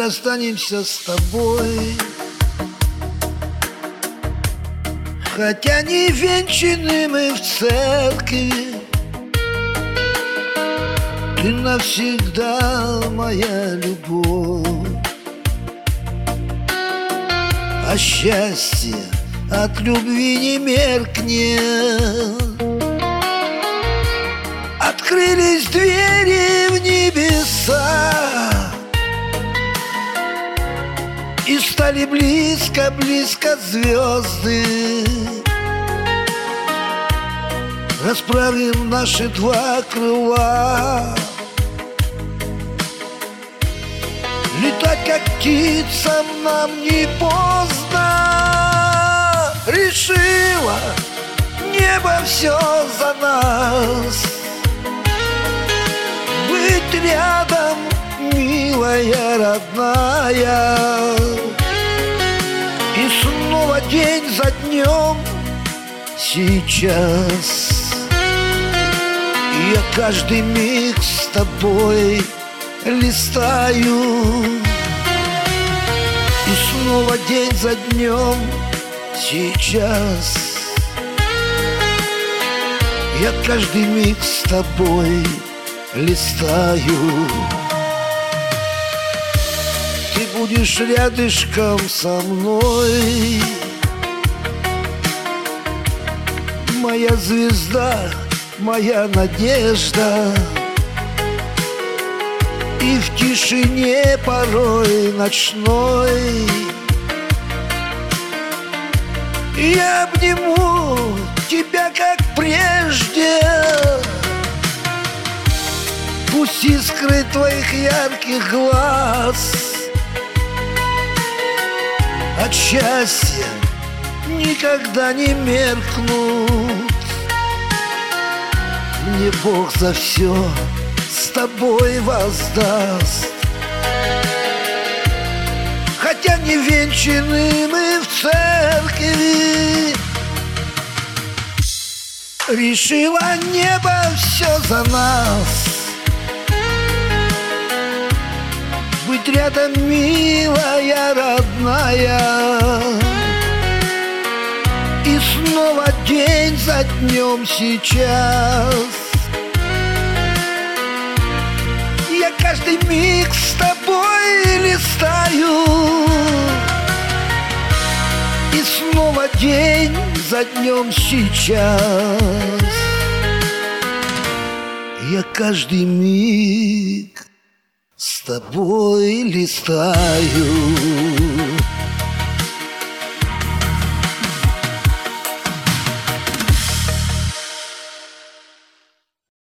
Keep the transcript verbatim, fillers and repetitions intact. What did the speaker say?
останемся с тобой. Хотя не венчаны мы в церкви, ты навсегда моя любовь. А счастье от любви не меркнет. Открылись двери в небеса, и стали близко-близко звезды. Расправим наши два крыла, летать как птицам нам не поздно. Решила небо все за нас. Быть рядом, милая, родная. И снова день за днем сейчас. Я каждый миг с тобой листаю. И снова день за днем сейчас. Я каждый миг с тобой листаю. Ты будешь рядышком со мной, моя звезда, моя надежда. И в тишине порой ночной я обниму тебя, как прежде. Пусть искры твоих ярких глаз от счастья никогда не меркнут. Мне Бог за все с тобой воздаст. Хотя не венчаны мы в церкви, решила небо все за нас. Быть рядом, милая, родная. И снова день за днем сейчас. Я каждый миг с тобой листаю. И снова день за днем сейчас. Я каждый миг с тобой листаю.